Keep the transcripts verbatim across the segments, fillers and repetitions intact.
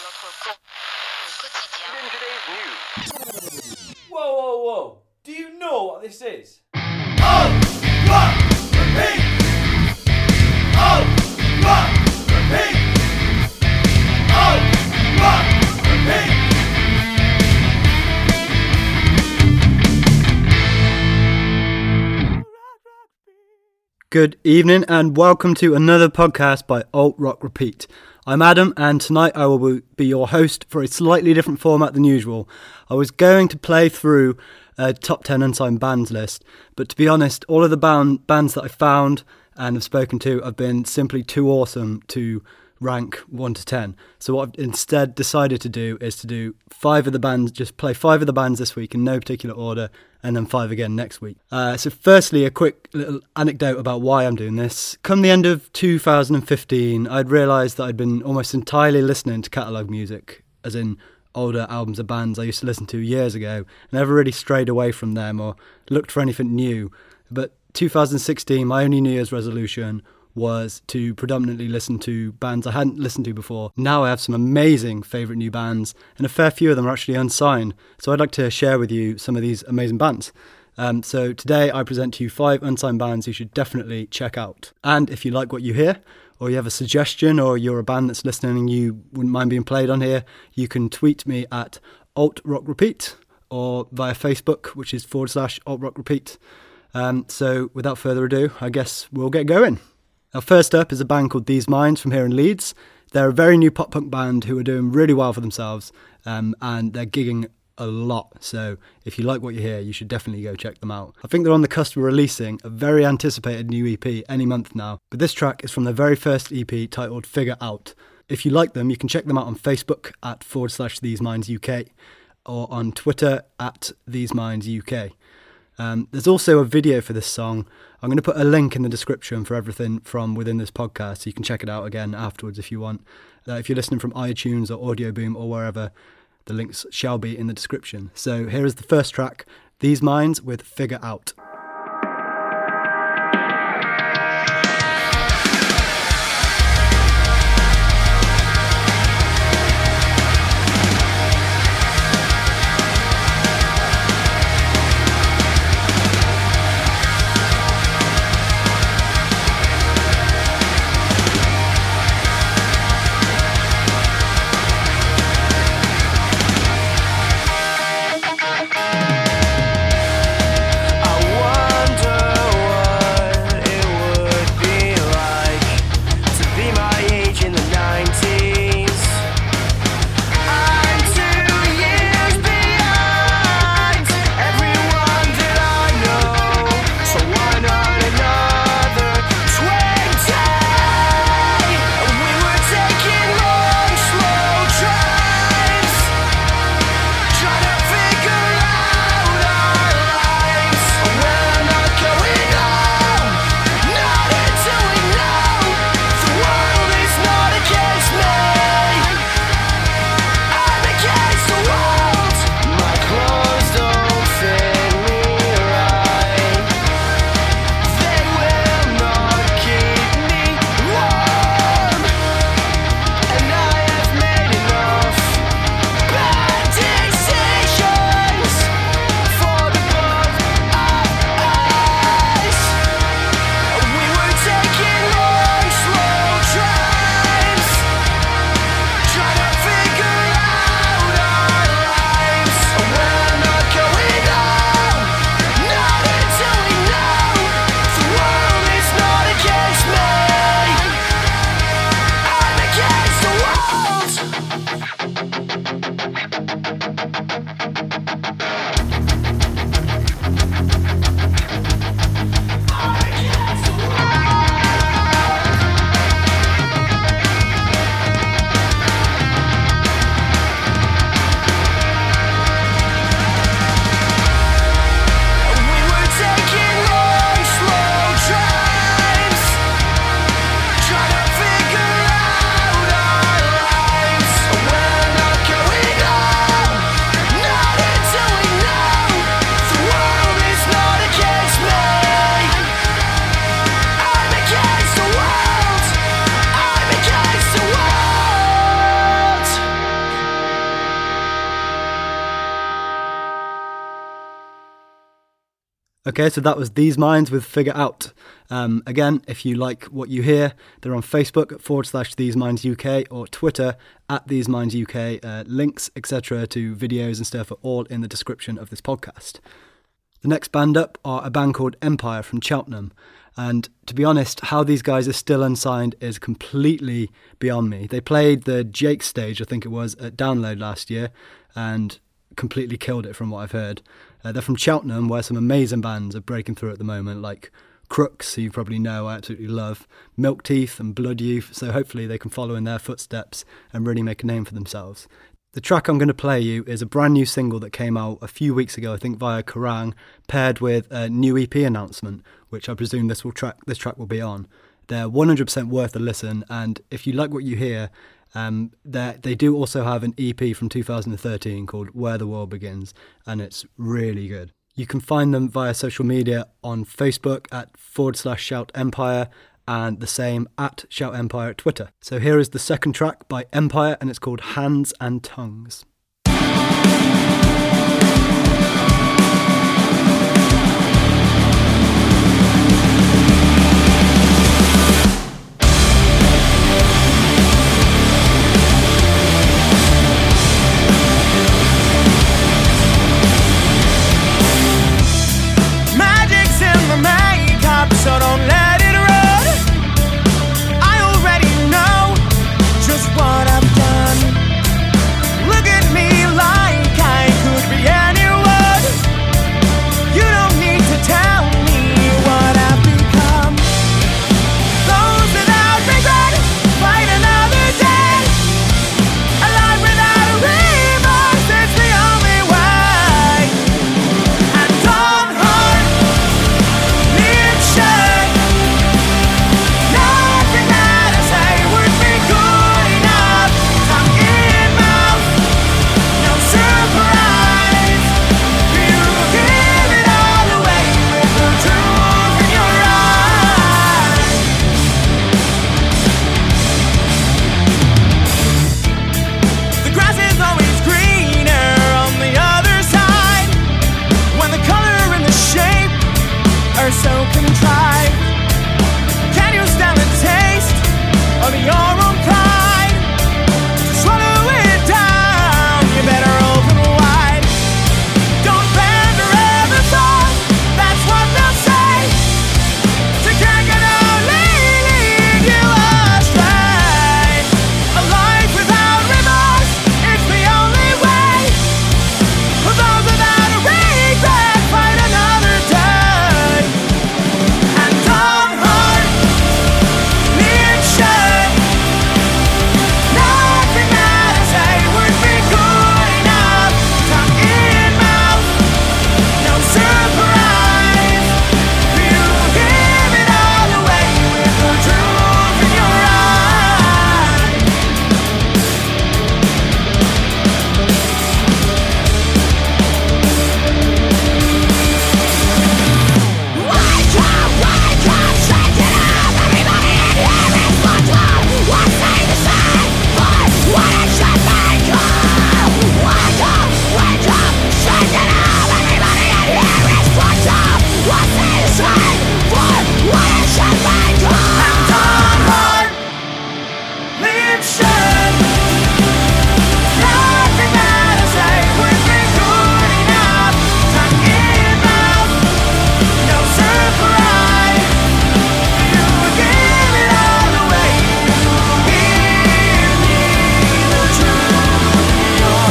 In today's news. Whoa, whoa, whoa. Do you know what this is? Oh, rock, repeat. Oh, rock, repeat. Oh, rock, repeat. Good evening and welcome to another podcast by Alt Rock Repeat. I'm Adam and tonight I will be your host for a slightly different format than usual. I was going to play through a top ten unsigned bands list, but to be honest, all of the band, bands that I found and have spoken to have been simply too awesome to rank one to ten. So what I've instead decided to do is to do five of the bands, just play five of the bands this week in no particular order, and then five again next week. Uh, so firstly, a quick little anecdote about why I'm doing this. Come the end of two thousand fifteen, I'd realised that I'd been almost entirely listening to catalogue music, as in older albums of bands I used to listen to years ago, and never really strayed away from them or looked for anything new. But two thousand sixteen, my only New Year's resolution was to predominantly listen to bands I hadn't listened to before. Now I have some amazing favourite new bands, and a fair few of them are actually unsigned, so I'd like to share with you some of these amazing bands. Um, so today I present to you five unsigned bands you should definitely check out. And if you like what you hear, or you have a suggestion, or you're a band that's listening and you wouldn't mind being played on here, you can tweet me at Alt Rock Repeat, or via Facebook, which is forward slash Alt Rock Repeat. Um, so without further ado, I guess we'll get going. Now, first up is a band called These Minds from here in Leeds. They're a very new pop-punk band who are doing really well for themselves, um, and they're gigging a lot. So if you like what you hear, you should definitely go check them out. I think they're on the cusp of releasing a very anticipated new E P any month now. But this track is from their very first E P titled Figure Out. If you like them, you can check them out on Facebook at forward slash These Minds U K or on Twitter at These Minds U K. Um, there's also a video for this song. I'm going to put a link in the description for everything from within this podcast, so you can check it out again afterwards if you want. Uh, if you're listening from iTunes or Audio Boom or wherever, the links shall be in the description. So here is the first track, These Minds with Figure Out. I Okay, so that was These Minds with Figure Out. Um, again, if you like what you hear, they're on Facebook at forward slash These Minds U K or Twitter at These Minds U K. Uh, links, et cetera to videos and stuff are all in the description of this podcast. The next band up are a band called Empire from Cheltenham. And to be honest, how these guys are still unsigned is completely beyond me. They played the Jake stage, I think it was, at Download last year and completely killed it from what I've heard. Uh, they're from Cheltenham, where some amazing bands are breaking through at the moment, like Crooks, who you probably know I absolutely love, Milk Teeth and Blood Youth, so hopefully they can follow in their footsteps and really make a name for themselves. The track I'm going to play you is a brand new single that came out a few weeks ago, I think via Kerrang, paired with a new E P announcement, which I presume this will track this track will be on. They're one hundred percent worth a listen, and if you like what you hear, um, they do also have an E P from two thousand thirteen called Where the World Begins, and it's really good. You can find them via social media on Facebook at forward slash Shout Empire, and the same at Shout Empire at Twitter. So here is the second track by Empire, and it's called Hands and Tongues. Magic's in the makeup, so don't let it run. I already know just what I've done. Look at me like I could be anyone. You don't need to tell me what I've become. Those without regret fight another day. A life without a remorse is the only way. And don't hurt, live shut. Nothing that I say would be good enough. Tongue in mouth, no surprise. You give it all away with the truth in your eyes. The grass is always greener on the other side. When the color and the shape are so contrived. Can you stand the taste of your own pride? To swallow it down, you better open wide. Don't bend or ever fall, that's what they'll say. To can't get only lead you astray. A life without remorse is the only way. For those without a regret fight another day. And don't hurt, live shut. Nothing that I say would be good enough. Tongue in mouth, no surprise. You give it all away with the truth in your eyes. Wake up, wake up, shake it up. Everybody in here is fucked up. What's staying the same? But what it should become. Wake up, wake up, shake it up. Everybody in here is fucked up. What's staying the same? But what it should become. And don't hurt, live shut. Nothing that I say would be good enough. Tongue in mouth, no surprise. You give it all away. Give me the truth in your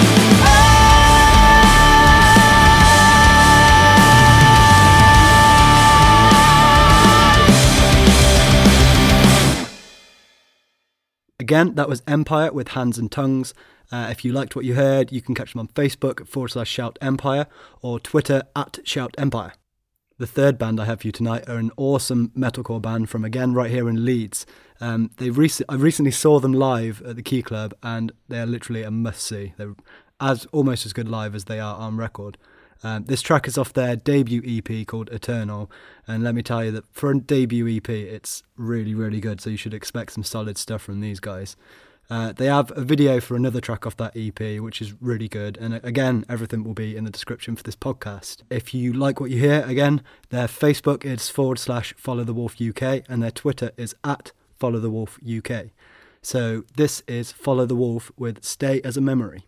Again, that was Empire with Hands and Tongues. Uh, if you liked what you heard, you can catch them on Facebook at forward slash Shout Empire or Twitter at Shout Empire. The third band I have for you tonight are an awesome metalcore band from, again, right here in Leeds. Um, they rec- I recently saw them live at the Key Club, and they are literally a must-see. They're as almost as good live as they are on record. Um, this track is off their debut E P called Eternal, and let me tell you that for a debut E P, it's really, really good, so you should expect some solid stuff from these guys. Uh, they have a video for another track off that E P, which is really good. And again, everything will be in the description for this podcast. If you like what you hear, again, their Facebook is forward slash Follow the Wolf U K, and their Twitter is at Follow the Wolf U K. So this is Follow the Wolf with Stay as a Memory.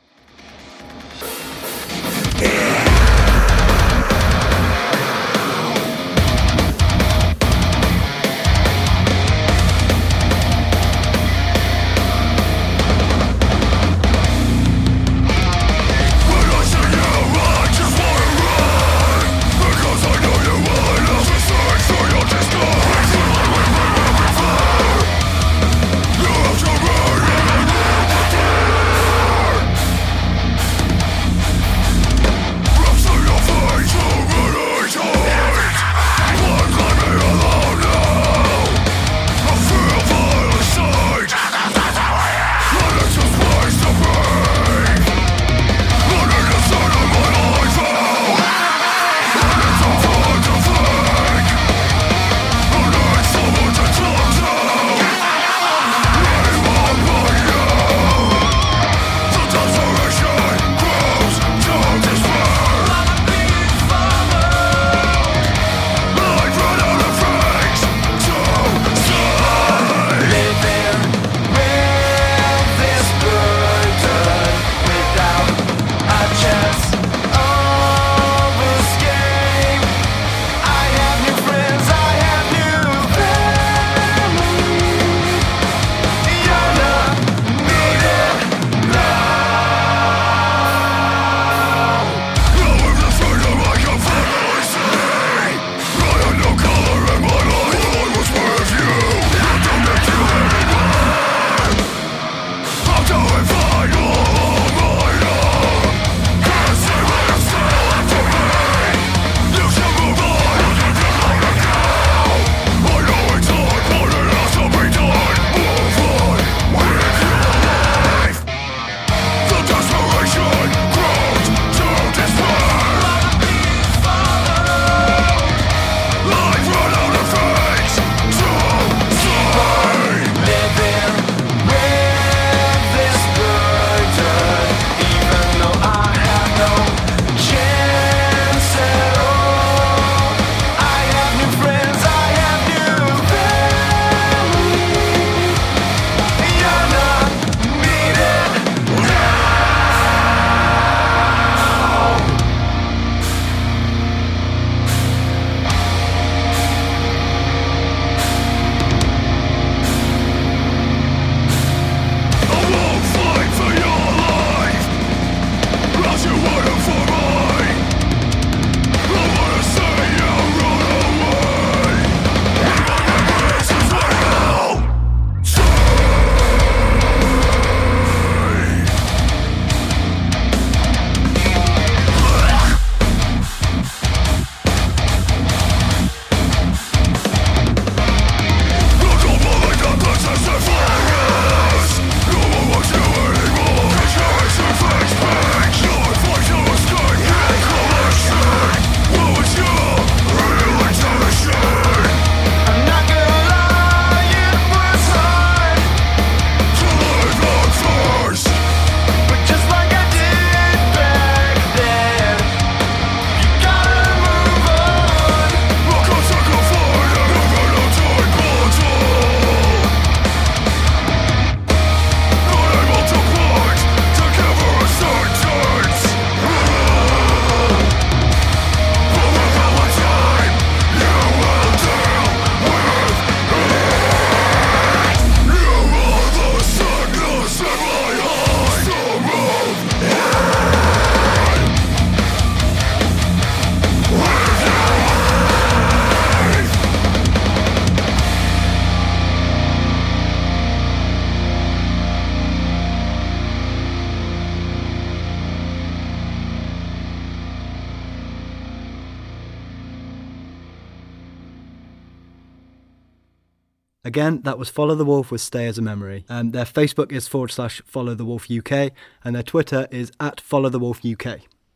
Again, that was Follow the Wolf with Stay as a Memory. Um, their Facebook is forward slash Follow the Wolf U K, and their Twitter is at Follow the Wolf U K.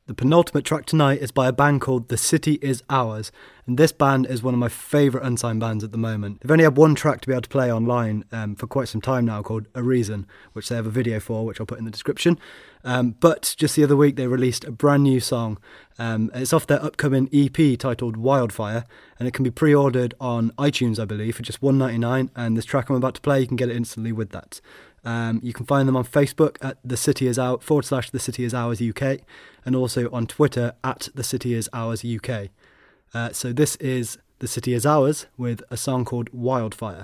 The penultimate track tonight is by a band called The City Is Ours, and this band is one of my favourite unsigned bands at the moment. They've only had one track to be able to play online um, for quite some time now, called A Reason, which they have a video for, which I'll put in the description. Um, but just the other week they released a brand new song. Um, it's off their upcoming E P titled Wildfire, and it can be pre-ordered on iTunes, I believe, for just one pound ninety-nine, and this track I'm about to play, you can get it instantly with that. Um, you can find them on Facebook at the city is out forward slash the city is ours U K, and also on Twitter at the city is ours U K. Uh, so this is The City Is Ours with a song called Wildfire.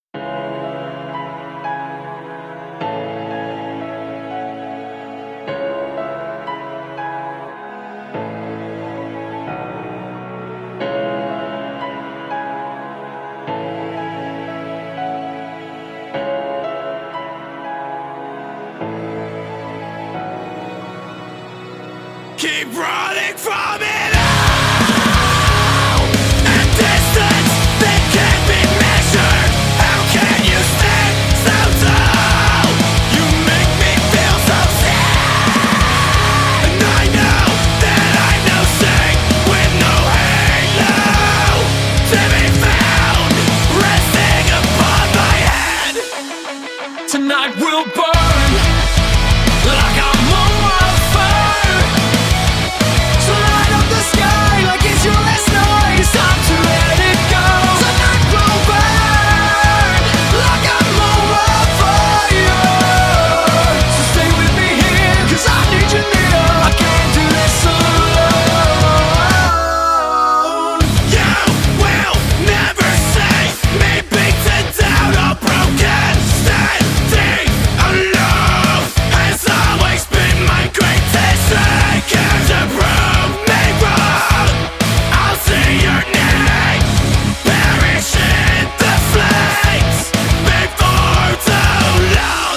Keep running from it all. A distance that can't be measured. How can you stand so tall? You make me feel so sad. And I know that I'm no saint with no halo to be found resting upon my head. Tonight will burn like I'm on wildfire. So light up the sky like it's your last night. It's time to let it go. Tonight will burn like I'm on wildfire. So stay with me here, 'cause I need you near. I can't do this alone. You will never see me beaten down or broken. Standing alone has always been my greatest strength. To prove me wrong, I'll see your name perish in the flames before too long.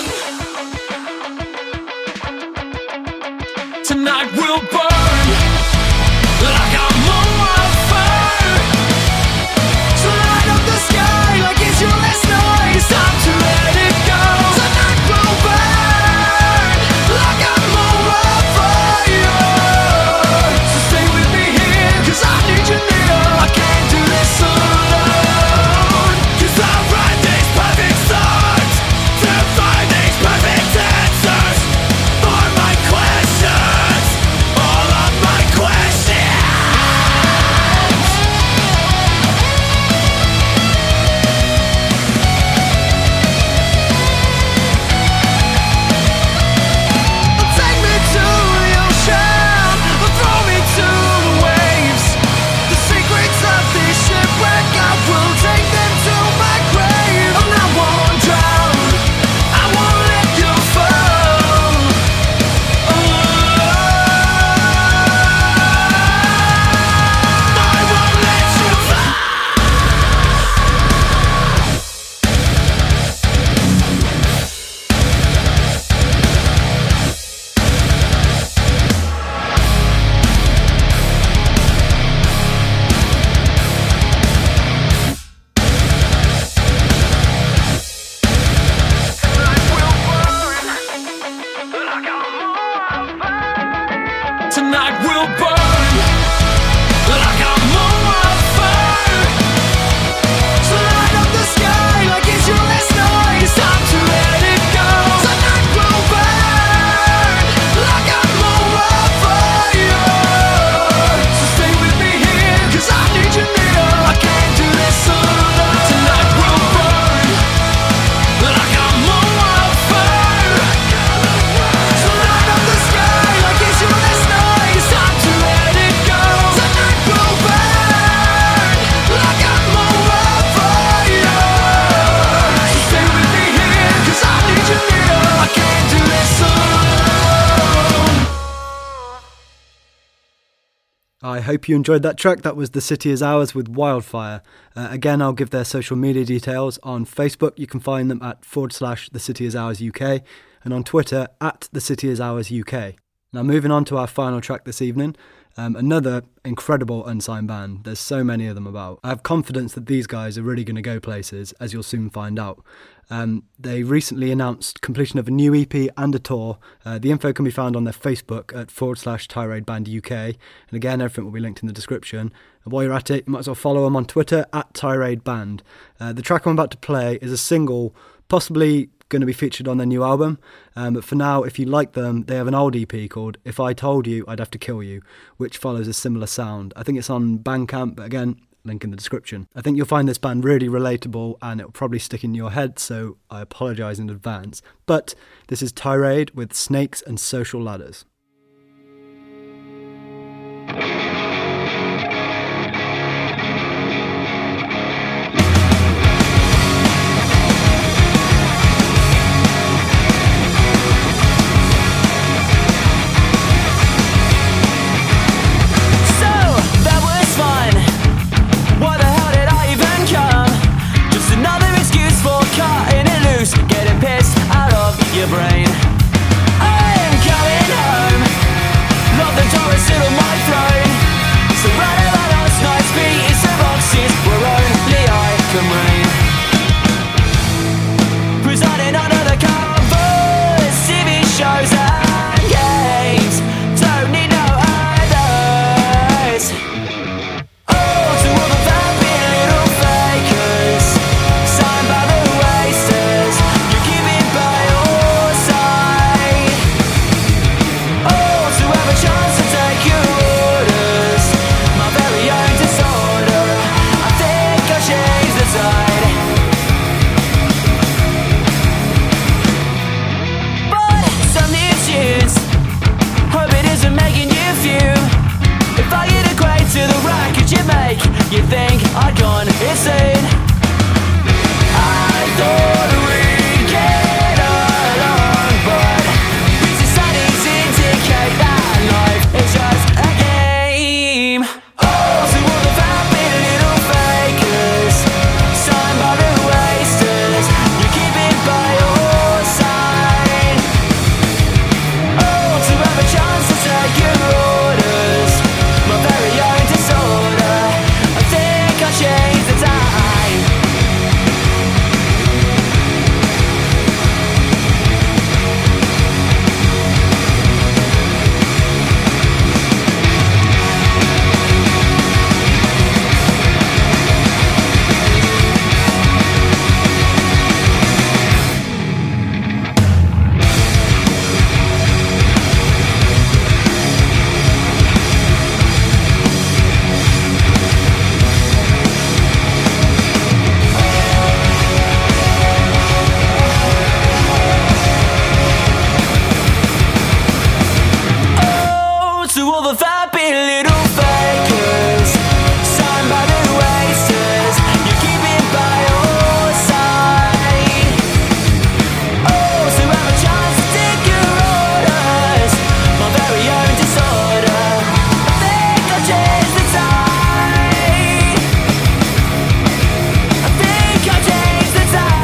Tonight will burn like I'm on wildfire. So light up the sky like it's your last night. It's time to let it go. Tonight will burn like I'm on wildfire. So stay with me here, 'cause I need you near. I can't do this alone. 'Cause I write these perfect songs to find these perfect answers for my questions, all of my questions. Take me to the ocean, throw me to the waves. The secrets of this shipwreck, I will take them to my grave. I'm not one drown, I won't let you fall. Oh, I won't let you fall. Tonight will burn like I'm on wildfire. So light up the sky like it's your last night. It's time to let it go. Tonight will burn like I'm on wildfire. So stay with me here, 'cause I need you near. I can't do this alone. Tonight will burn like I'm on wildfire. So light up the sky like it's your last night. It's time to let it go. Tonight will burn like I'm on wildfire. So stay with me here, 'cause I need you near. I can't do this alone. I hope you enjoyed that track. That was The City Is Ours with Wildfire. Uh, again, I'll give their social media details. On Facebook, you can find them at forward slash The City Is Ours U K, and on Twitter at The City Is Ours U K. Now, moving on to our final track this evening. Um, another incredible unsigned band. There's so many of them about. I have confidence that these guys are really going to go places, as you'll soon find out. Um, they recently announced completion of a new E P and a tour. Uh, the info can be found on their Facebook at forward slash Tirade Band U K. And again, everything will be linked in the description. And while you're at it, you might as well follow them on Twitter at Tirade Band. Uh, the track I'm about to play is a single, possibly going to be featured on their new album. Um, but for now, if you like them, they have an old E P called If I Told You, I'd Have to Kill You, which follows a similar sound. I think it's on Bandcamp, but again, link in the description. I think you'll find this band really relatable and it'll probably stick in your head, so I apologise in advance. But this is Tirade with Snakes and Social Ladders. Getting pissed out of your brain. I am going home. Love the Taurus sit on my throne. Surrounded by those nice beats of boxes where only I can reign. Presiding under the covers, T V shows and games. Don't need no others. Oh, to all the vampy little fakers, signed by the wasters. You keep it by your side. Oh, to have a chance to take your orders. My very own disorder. I think I'll change the tide. But some new tunes, hope it isn't making you fume. If I get equate to the racket you make, you think I'd gone insane. I thought we'd get along, but recent studies indicate that life is just a game. Oh, to all the vapid little fakers, signed by the wasters. You keep it by your side. Oh, to have a chance to take your orders. My very own disorder. I think I'll change the time. Oh, to all the vampy little fakers, signed by the wasters. You keep it by your side. Oh, to have a chance to take your orders. My very own disorder. I think I'll change the tide. I think I'll change the tide.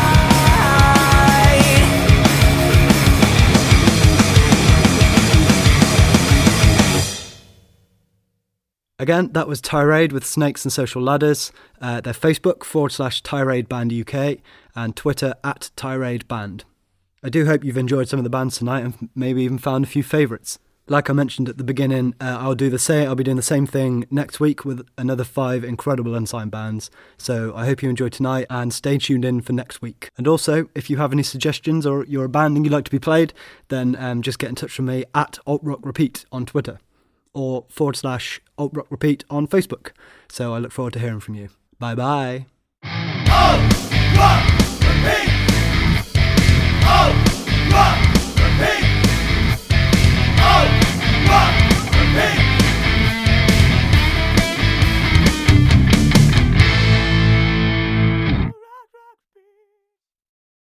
Again, that was Tirade with Snakes and Social Ladders. Uh, their Facebook, forward slash Tirade Band U K, and Twitter at Tirade Band. I do hope you've enjoyed some of the bands tonight and maybe even found a few favourites. Like I mentioned at the beginning, uh, I'll do the same. I'll be doing the same thing next week with another five incredible unsigned bands. So I hope you enjoyed tonight and stay tuned in for next week. And also, if you have any suggestions or you're a band and you'd like to be played, then um, just get in touch with me at Alt Rock Repeat on Twitter, or forward slash Alt Rock Repeat on Facebook. So I look forward to hearing from you. Bye bye. Oh, rock, repeat. Oh.